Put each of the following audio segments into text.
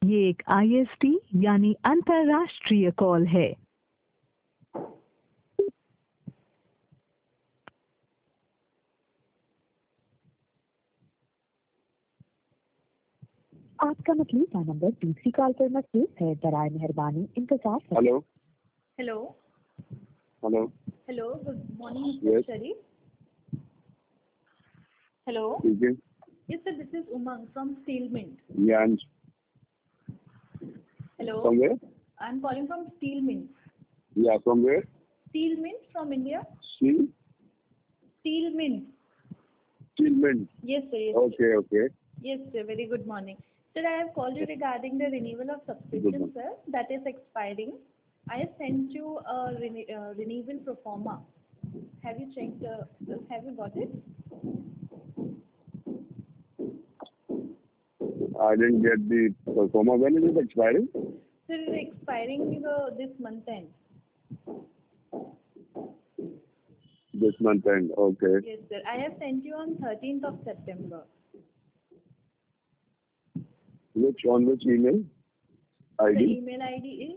ये एक IST यानी अंतर्राष्ट्रीय कॉल है। आपका मौजूदा नंबर दूसरी कॉल पर मसरूफ है, बराए मेहरबानी इंतजार करें। Hello Hello. Hello Hello. Good morning, Mr. Yes. Sharif. Hello. ठीक है Yes, sir. This is Umang from Steel Mint. यान Hello. from where? I'm calling from Steel Mint. Yeah, from where? Steel Mint from India. Steel? Steel Mint. Steelman. Yes, sir. Yes, sir. Okay, okay. Yes, sir. Very good morning. Sir, I have called you regarding the renewal of subscription, Good sir, that is expiring. I have sent you a renewal pro forma. Have you checked? Have you got it? I didn't get the performer. When is it expiring? Sir, it is expiring this month end. This month end. Okay. Yes, sir. I have sent you on 13th of September. On which email? The ID? email ID is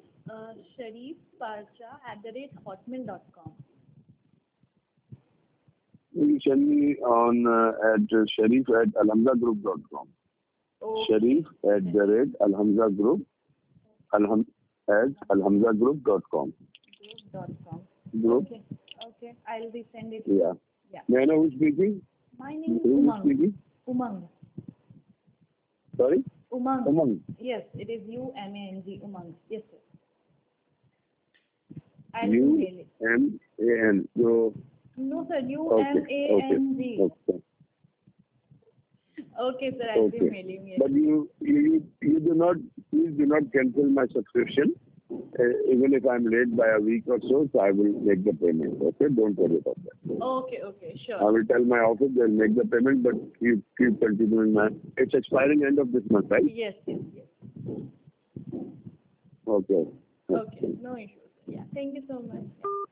sharifparcha@hotmail.com. You send me on at sharif@alhamzagroup.com. Okay. Sharif@alhamzagroup @alhamzagroup.com. Group. Okay. Okay. I'll resend it. Yeah. Yeah. May I know who's speaking? My name is Who is Umang. speaking? Umang. Sorry? Umang. Umang. Yes, it is UMANG. Umang. Yes, sir. I'll email it. UMAN. So, No, sir. okay. UMANG. Okay. Okay, sir. I'll be Okay. mailing it. But you do not, please do not cancel my subscription. Even if I'm late by a week or so, I will make the payment. Okay, don't worry about that. Okay, okay, sure. I will tell my office they'll make the payment, but you keep continuing my. It's expiring end of this month, right? Yes, yes, yes. Okay. Okay, no issues. Yeah, thank you so much.